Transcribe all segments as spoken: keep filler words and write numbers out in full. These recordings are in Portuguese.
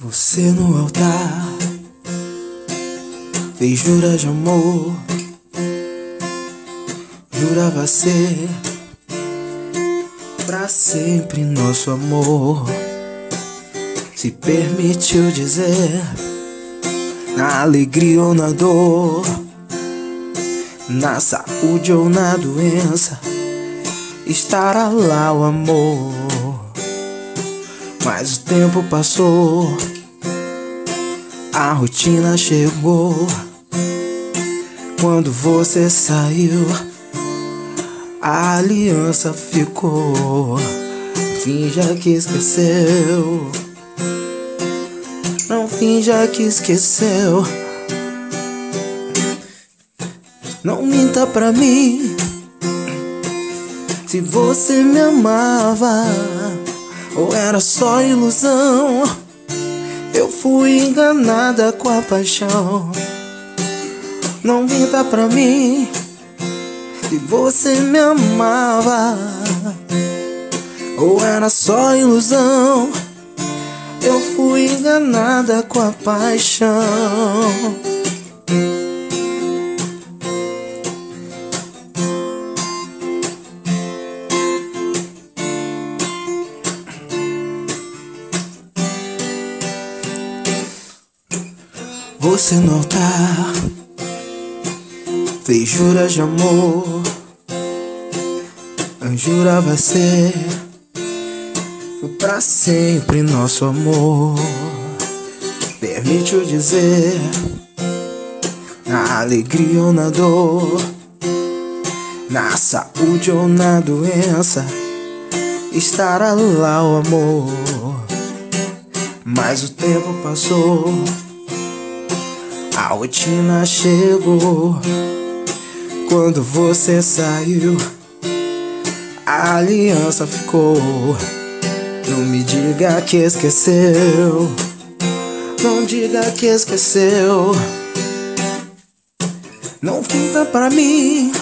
Você no altar fez juras de amor, jurava ser pra sempre nosso amor. Se permitiu dizer, na alegria ou na dor, na saúde ou na doença, estará lá o amor. Mas o tempo passou, a rotina chegou. Quando você saiu, a aliança ficou. Finja que esqueceu, não finja que esqueceu. Não minta pra mim, se você me amava ou era só ilusão. Eu fui enganada com a paixão. Não minta pra mim, se você me amava ou era só ilusão. Eu fui enganada com a paixão. Você no altar fez juras de amor, jurava ser pra sempre nosso amor. Permitiu dizer, na alegria ou na dor, na saúde ou na doença, estará lá o amor. Mas o tempo passou, a rotina chegou. Quando você saiu, a aliança ficou. Não me diga que esqueceu, não diga que esqueceu. Não finta pra mim,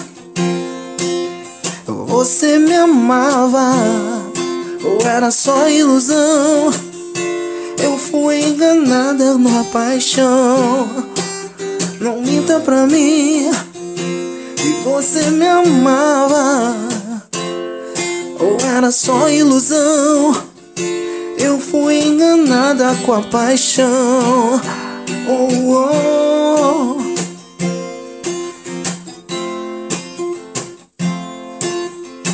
você me amava ou era só ilusão. Eu fui enganada numa paixão. Não minta pra mim, se você me amava ou era só ilusão. Eu fui enganada com a paixão. Oh, oh.